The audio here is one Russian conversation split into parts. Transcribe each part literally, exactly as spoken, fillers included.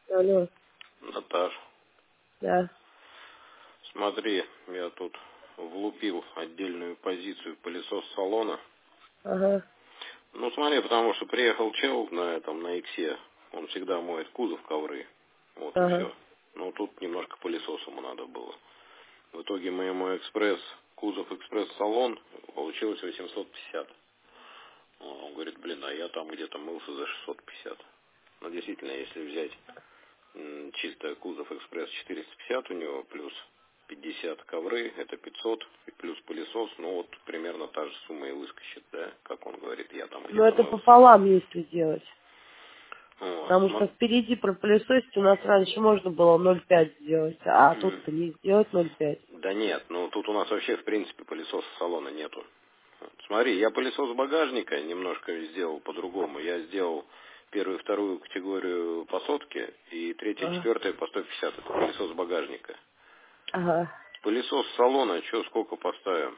Алло. Наташ, Да. смотри, я тут влупил отдельную позицию пылесос салона. Ага. Ну смотри, потому что приехал чел на этом, на иксе, он всегда моет кузов, ковры. Вот и Ага. все. Ну тут немножко пылесос ему надо было. В итоге мы ему экспресс, кузов экспресс-салон, получилось восемьсот пятьдесят. Он говорит, блин, а я там где-то мылся за шестьсот пятьдесят. Но действительно, если взять м, чисто кузов экспресс четыреста пятьдесят у него, плюс пятьдесят ковры, это пятьсот, и плюс пылесос, ну вот примерно та же сумма и выскочит, да, как он говорит, я там Ну где-то это мылся. пополам, если делать. Вот, Потому что смо- впереди пропылесосить у нас раньше можно было ноль пять сделать, а м, тут-то не сделать ноль пять. Да нет, ну тут у нас вообще в принципе пылесоса салона нету. Вот, смотри, я пылесос багажника немножко сделал по-другому. Я сделал первую и вторую категорию по сотке, и третья и Ага. четвертая по сто пятьдесят. Это пылесос багажника. Ага. Пылесос салона, что, сколько поставим?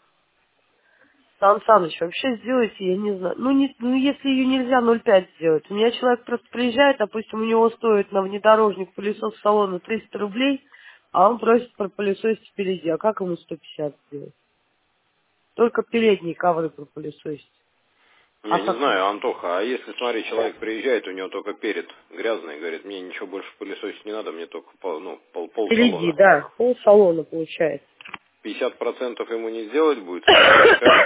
Сан Саныч, вообще сделайте, я не знаю. Ну, не, ну если ее нельзя ноль пять сделать. У меня человек просто приезжает, допустим, у него стоит на внедорожник пылесос салона триста рублей, а он просит пропылесосить впереди. А как ему сто пятьдесят сделать? Только передние ковры пропылесосить. А Я не как он? знаю, Антоха, а если, смотри, человек приезжает, у него только перед грязный, говорит, мне ничего больше пылесосить не надо, мне только пол, ну, пол, пол Впереди, салона. да. Пол салона получается. пятьдесят процентов ему не сделать будет, или как?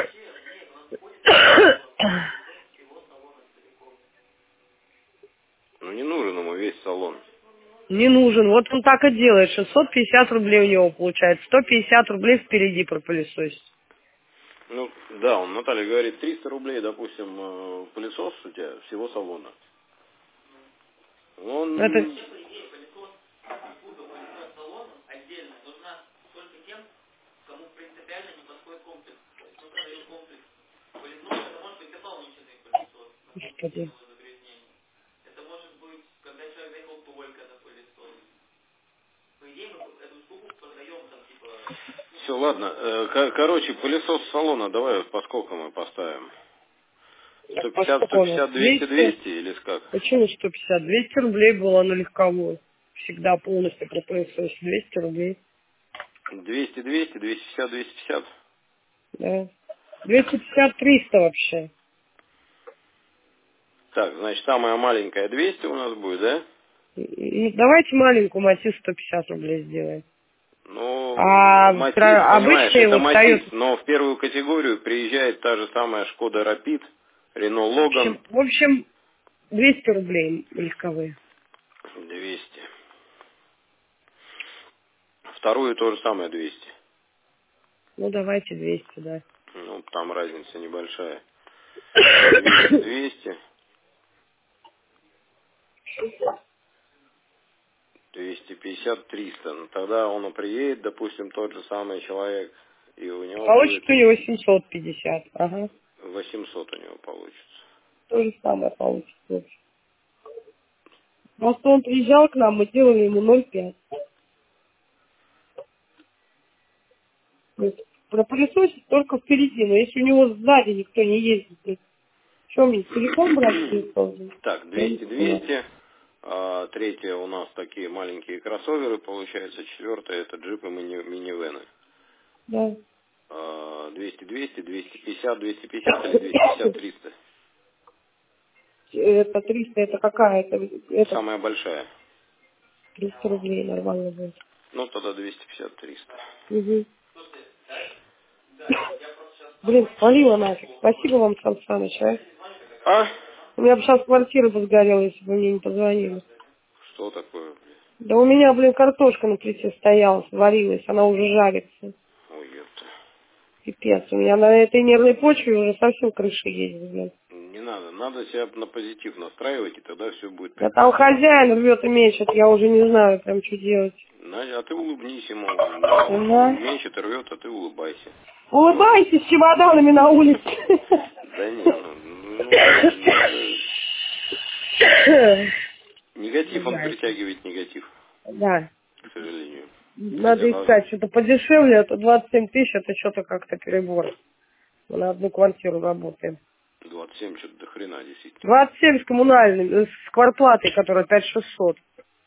Ну не нужен ему весь салон. Не нужен. Вот он так и делает. шестьсот пятьдесят рублей у него получается. сто пятьдесят рублей впереди пропылесосить. Ну, да, он, Наталья говорит, триста рублей, допустим, э, пылесос у тебя всего салона. Это... Он, Господи. все, ладно. Э, ко- короче, пылесос салона, давай по сколько мы поставим? Так, сто по пятьдесят, сколько сто у нас? пятьдесят, двести, двести? двести или как? Почему сто пятьдесят? двести рублей было на легковую. Всегда полностью пропылесосить. двести рублей. двести, двести, двести пятьдесят, двести пятьдесят. Да. двести пятьдесят триста вообще. Так, значит, самая маленькая двести у нас будет, да? Ну, давайте маленькую Матис сто пятьдесят рублей сделаем. Ну, А Матис, про- понимаешь, обычные это вот Матис, Toyota. но в первую категорию приезжает та же самая Шкода Рапид, Рено В Логан, общем, в общем, двести рублей легковые. двести. Вторую то же самое двести. Ну, давайте двести, да. Ну, там разница небольшая. двести, двести. двести пятьдесят, триста. Ну, тогда он приедет, допустим, тот же самый человек, и у него будет Получится у него семьсот пятьдесят. Ага. восемьсот у него получится. То же самое получится. Просто он приезжал к нам, мы делали ему ноль пять. То есть пропылесосить только впереди, но если у него сзади никто не ездит, то что мне, телефон брать пылесос? Так, Я не двести, понимаю. двести. А, третье у нас такие маленькие кроссоверы, получается. Четвертое это джипы мини- минивены. Да. А, двести, двести, двести пятьдесят, двести пятьдесят или двести пятьдесят, триста. Это триста, это какая? Это, это Самая большая. триста рублей нормально будет. Ну, тогда двести пятьдесят, триста. Угу. Блин, спалила нафиг. Спасибо вам, Сан Саныч, а? А? У меня бы сейчас квартира бы сгорела, если бы мне не позвонили. Что такое, блин? Да у меня, блин, картошка на плите стояла, сварилась, она уже жарится. Ой, ёпта. Пипец, у меня на этой нервной почве уже совсем крыша едет, блин. Не надо. Надо себя на позитив настраивать, и тогда все будет Да там прекрасно. хозяин рвет и мечет, я уже не знаю прям, что делать. Надя, а ты улыбнись ему. Он, он Ага. мечет, рвет, а ты улыбайся. Улыбайтесь с чемоданами на улице. Да не, ну, ну, надо... Негатив, он притягивает негатив, Да. к сожалению. Хотя Надо должно... искать что-то подешевле, а то двадцать семь тысяч, это что-то как-то перебор. Мы на одну квартиру работаем. двадцать семь, что-то до хрена, действительно. двадцать семь с коммунальным, э, с квартплатой, которая пять шестьсот.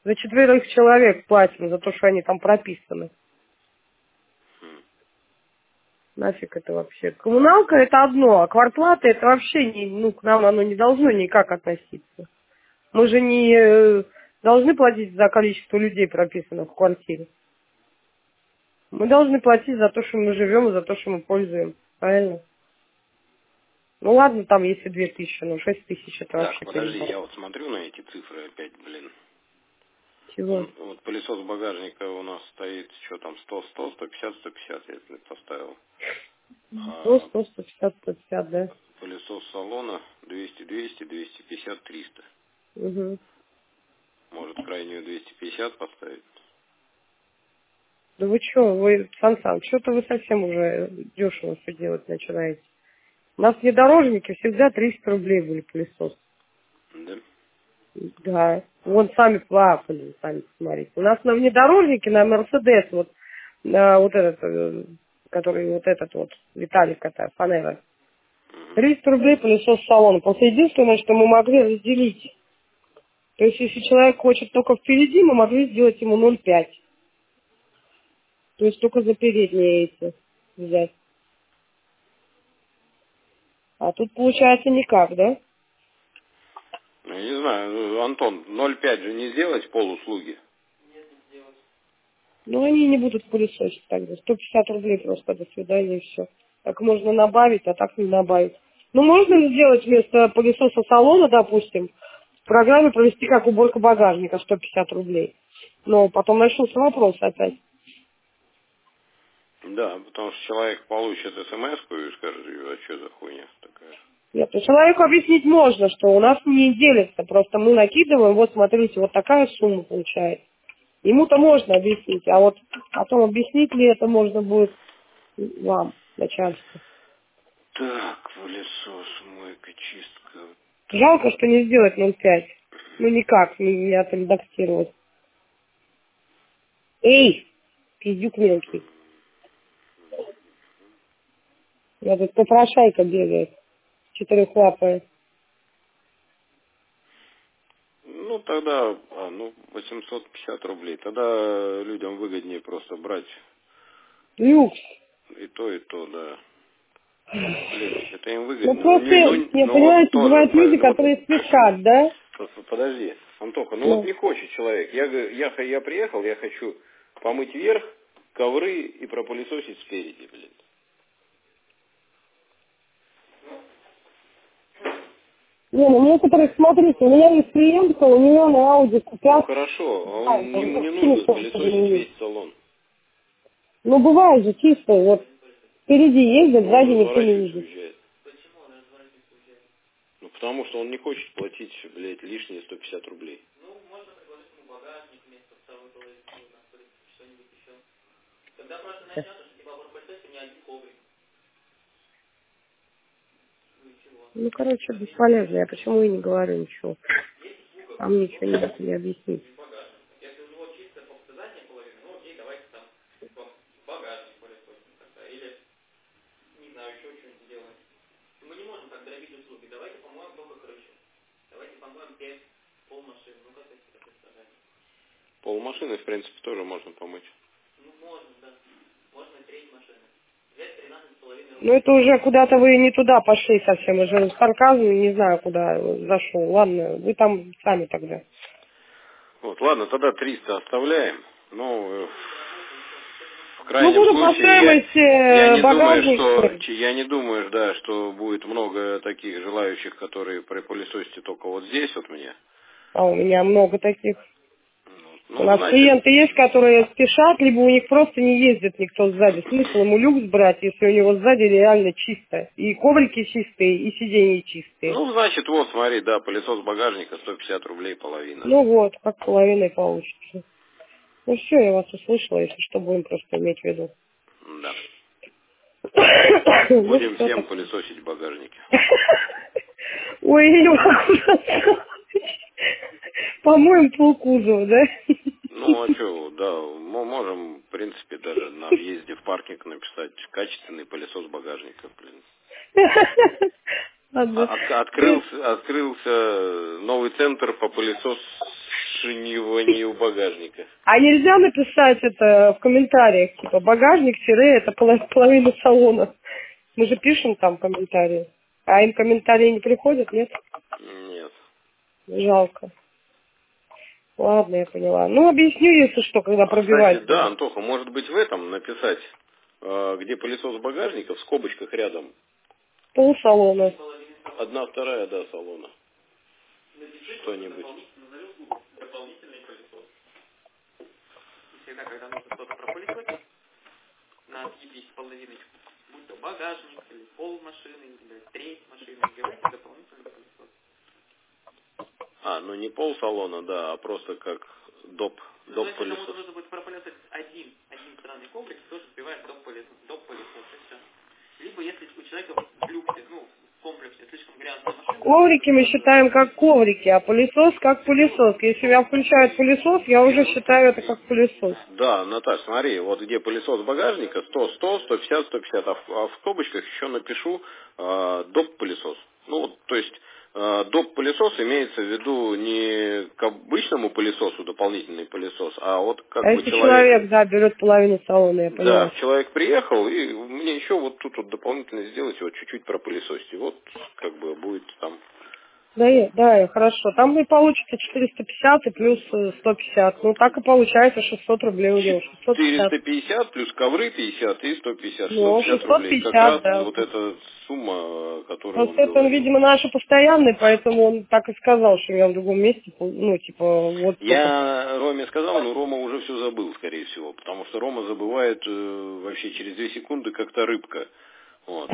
За четверых человек платим, за то, что они там прописаны. Хм. Нафиг это вообще. Коммуналка это одно, а квартплата это вообще не, ну, к нам оно не должно никак относиться. Мы же не э, должны платить за количество людей, прописанных в квартире. Мы должны платить за то, что мы живем, и за то, что мы пользуем. Правильно? Ну ладно, там если две тысячи, ну шесть тысяч это Так, вообще подожди, перебор. я вот смотрю на эти цифры опять, блин. Чего? Он, вот пылесос багажника у нас стоит, что там, сто, сто, сто пятьдесят, сто пятьдесят, я это поставил. Ну, А сто, сто пятьдесят, сто пятьдесят, да. пылесос салона двести, двести, двести пятьдесят, триста. Угу. Может, крайнюю двести пятьдесят поставить? Да вы что, вы, Сан Сан, что-то вы совсем уже дешево все делать начинаете. У нас внедорожники всегда триста рублей были пылесос. Да? Да. Вон сами плакали, сами посмотрите. У нас на внедорожнике, на Мерседес, вот, на вот этот, э, который вот этот вот, Виталик, это, Фанера. триста рублей пылесос салона. Просто единственное, что мы могли разделить. То есть, если человек хочет только впереди, мы могли сделать ему ноль пять. То есть, только за передние эти взять. А тут получается никак, да? Ну, я не знаю, ну, Антон, ноль пять же не сделать полуслуги? Ну, они не будут пылесосить тогда. сто пятьдесят рублей просто, до свидания, и все. Так можно набавить, а так не набавить. Ну, можно сделать вместо пылесоса салона, допустим, в программе провести как уборка багажника, сто пятьдесят рублей. Но потом начнутся вопросы опять. Да, потому что человек получит смс-ку и скажет, а что за хуйня такая? Нет, ну, человеку объяснить можно, что у нас не делится, просто мы накидываем, вот смотрите, вот такая сумма получается. Ему-то можно объяснить, а вот потом объяснить ли это можно будет вам, начальству. Так, пылесос, мойка, чистка. Жалко, что не сделать ноль пять. Ну никак, не, не отредактировать. Эй, пиздюк мелкий. Я тут попрошайка бегает, четырехлапая. Ну, тогда, а, ну, восемьсот пятьдесят рублей. Тогда людям выгоднее просто брать Люкс. и то, и то, да. Блин, это им Ну выгодно. Ну, просто, не, ну, не ну вот понимаете, тоже, бывают люди, ну вот, которые спешат, да? подожди, Антоха, ну вот Ну, не хочет человек. Я, говорю, я, я приехал, я хочу помыть верх, ковры и пропылесосить спереди, блин. не, ну некоторых, смотрите, у меня есть клиентка, у нее на Audi Ну купят. хорошо, а А, он, ему ну, не нужно телефон, пылесосить есть. весь салон. Ну бывает же чисто, вот впереди ездят, Но он сзади никто не разворачивается, видит. уезжает. Ну потому что он не хочет платить, блядь, лишние сто пятьдесят рублей. Ну, короче, бесполезно. Я почему и не говорю ничего. А мне ничего не, не объяснить. Полмашины, в принципе, тоже можно помыть. Ну, это уже куда-то вы не туда пошли совсем. Уже сарказм, не знаю, куда зашел. Ладно, вы там сами тогда. Вот, ладно, тогда триста оставляем. Ну, э, в Ну, крайнем буду по случае, я, стоимости я э, не думаю, багажник. что я не думаю, да, что будет много таких желающих, которые пропылесосите только вот здесь вот мне. А у меня много таких. У Ну, нас значит, клиенты есть, которые спешат, либо у них просто не ездит никто сзади. Смысл ему люкс брать, если у него сзади реально чисто. И коврики чистые, и сиденья чистые. ну, значит, вот, смотри, да, пылесос багажника сто пятьдесят рублей половина. Ну вот, как половиной получится. Ну все, я вас услышала, если что, будем просто иметь в виду. Да. Ну Будем все всем так. пылесосить багажники. Ой, я не могу. По-моему, полкузова, да? Ну, а что, да, мы можем, в принципе, даже на въезде в паркинг написать качественный пылесос багажника, блин. Ладно. От- открылся, открылся новый центр по пылесосу Шунивание у багажника. А нельзя написать это в комментариях, типа багажник тире это поло- половина салона. Мы же пишем там комментарии. А им комментарии не приходят, нет? Нет. Жалко. Ладно, я поняла. Ну, объясню, если что, когда А, кстати, пробивать. да, Антоха, может быть в этом написать, э, где пылесос багажника, в скобочках рядом. Полсалона. Одна вторая, да, салона. Что-нибудь. Всегда, когда нужно что-то пропылесосить, на отъебись половиночку, будь то багажник, или пол машины, или треть машины, вбивайте дополнительный пылесос. А, ну не пол салона, да, а просто как доп, доп Значит, пылесос. кому-то нужно будет пропылесосить один, один странный комплекс, тоже вбиваешь доп пылесос, доп пылесос, и все. Либо если у человека в люксе, ну, в комплексе слишком грязная машина... Коврики мы считаем как коврики, а пылесос как пылесос. Если я включаю пылесос, я уже считаю это как пылесос. Да, Наташ, смотри, вот где пылесос багажника, сто, сто, сто пятьдесят, сто пятьдесят, а в, а в скобочках еще напишу э, доп пылесос. Ну, вот, то есть э, доп пылесос имеется в виду не к обычному пылесосу дополнительный пылесос, а вот как А бы если человек... человек, да, берет половину салона, я Да, поняла. человек приехал, и мне еще вот тут вот дополнительно сделать, вот чуть-чуть пропылесосить. И вот как бы будет там... Да, и- да, и хорошо. Там и получится четыреста пятьдесят и плюс э, сто пятьдесят. Ну, так и получается шестьсот рублей у него. шестьсот пятьдесят. четыреста пятьдесят плюс ковры пятьдесят и сто пятьдесят. шестьсот Ну, пятьдесят шестьсот рублей. Как пятьдесят, раз да. вот эта сумма, которую он Просто это он, говорил. видимо, наш постоянный, поэтому он так и сказал, что я в другом месте, ну, типа, вот только. Я Роме сказал, но Рома уже все забыл, скорее всего. Потому что Рома забывает э, вообще через две секунды как-то рыбка. Вот.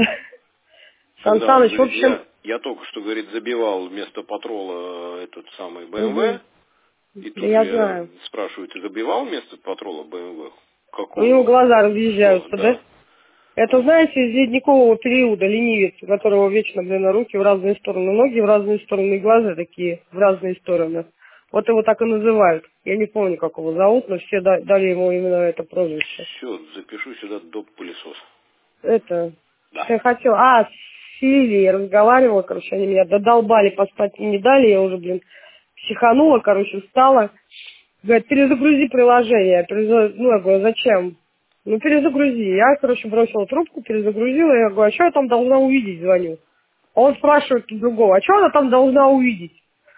Сан Когда он Саныч, в говорит, общем... я, я только что, говорит, забивал вместо патрола э, этот самый Угу. БМВ. И Да тут же я я знаю. спрашиваю, ты забивал вместо патрола БМВ? У него Какого? глаза Что? разъезжаются, да? Да. Это, знаете, из ледникового периода ленивец, у которого вечно, блин, руки в разные стороны, ноги в разные стороны, и глаза такие в разные стороны. Вот его так и называют. Я не помню, как его зовут, но все да- дали ему именно это прозвище. Все, запишу сюда доп-пылесос. Это, Да. что я хотела, а, с Сильвией разговаривала, короче, они меня додолбали, поспать не дали, я уже, блин, психанула, короче, встала. Говорит, перезагрузи приложение. Я переза- Ну, я говорю, зачем? Ну, перезагрузи. Я, короче, бросила трубку, перезагрузила. Я говорю, а что я там должна увидеть, звоню. А он спрашивает у другого, а что она там должна увидеть?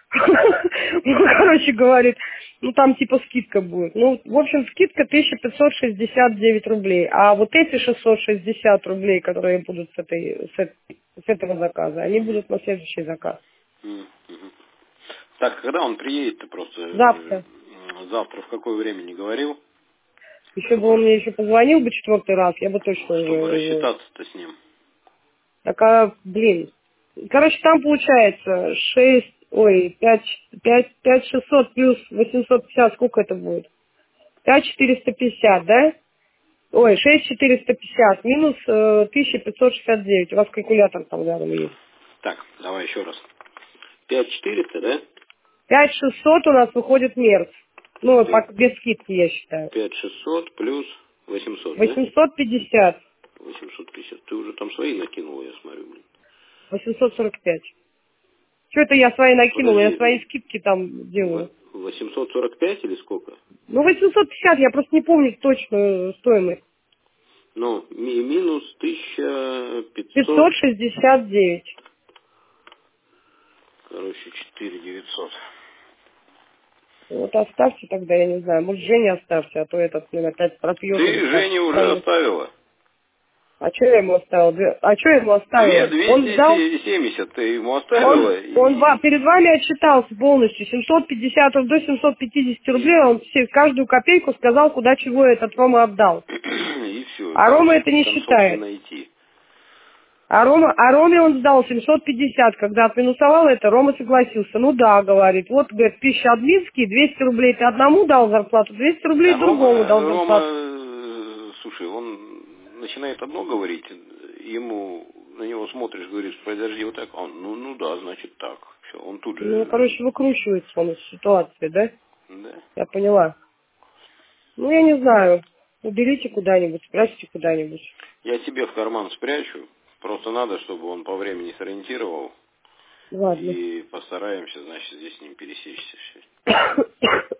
Ну, короче, говорит, ну, там типа скидка будет. Ну, в общем, скидка тысяча пятьсот шестьдесят девять рублей. А вот эти шестьсот шестьдесят рублей, которые будут с, этой, с, этой- с этого заказа, они будут на следующий заказ. М, мгм. Так, когда он приедет-то просто? э, Завтра. Завтра в какое время не говорил? Еще бы он Чтобы, мне еще позвонил бы четвертый раз, я бы точно уже чтобы его... рассчитаться-то с ним. Так, а, блин. Короче, там получается шесть, ой, пять, пять, пять шестьсот плюс восемьсот пятьдесят, сколько это будет? пять четыреста пятьдесят, да? Ой, шесть четыреста пятьдесят минус э, тысяча пятьсот шестьдесят девять. У вас калькулятор там рядом есть. Так, давай еще раз. пять четыреста, да? пять шестьсот у нас выходит мерц. Ну, Пять- по- без скидки, я считаю. пять шестьсот плюс восемьсот, да? восемьсот пятьдесят. восемьсот пятьдесят. Ты уже там свои накинула, я смотрю, блин. восемьсот сорок пять. Что это я свои накинула? Я Подожди, свои скидки там делаю. в- восемьсот сорок пять или сколько? Ну, восемьсот пятьдесят, я просто не помню точную стоимость. Ну, ми- минус тысяча пятьсот, пятьсот шестьдесят девять. короче, четыре девятьсот. Вот оставьте тогда, я не знаю, может, Жене оставьте, а то этот, блин, опять пропьет. Ты Жене уже оставила. А что я ему оставила? Две- А что я ему Две оставила? Он взял, двести семьдесят ты ему он, оставила. он ва- И, перед вами отчитался полностью. семьсот пятьдесят до семьсот пятьдесят рублей, он все, каждую копейку сказал, куда чего этот Рома отдал. и все. А Там, Рома это не там, считает. собственно, идти. А, Рома, а Роме он сдал семьсот пятьдесят, когда отминусовал это, Рома согласился. Ну да, говорит, вот, говорит, пища админские, двести рублей ты одному дал зарплату, двести рублей А другому Рома, дал Рома, зарплату. э, слушай, он начинает одно говорить, ему на него смотришь, говоришь, подожди, вот так, а он, ну, ну да, значит так. Все, он тут Ну, же, короче, выкручивается он из ситуации, да? да. Я поняла. Ну, я не знаю. Уберите куда-нибудь, спрячьте куда-нибудь. Я себе в карман спрячу, просто надо, чтобы он по времени сориентировал, Ладно. и постараемся, значит, здесь с ним пересечься.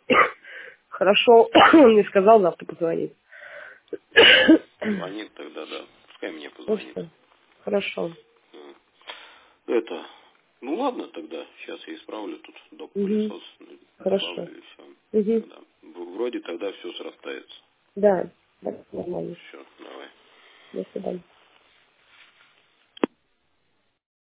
Хорошо, он мне сказал, завтра позвонит. Звонит тогда, да. Пускай мне позвонит. Ну, хорошо. Это, ну ладно тогда, сейчас я исправлю тут доп. Угу. Пылесос. Хорошо. Исправлю и все. Угу. Тогда. Вроде тогда все срастается. Да, да, нормально. Все, давай. До свидания.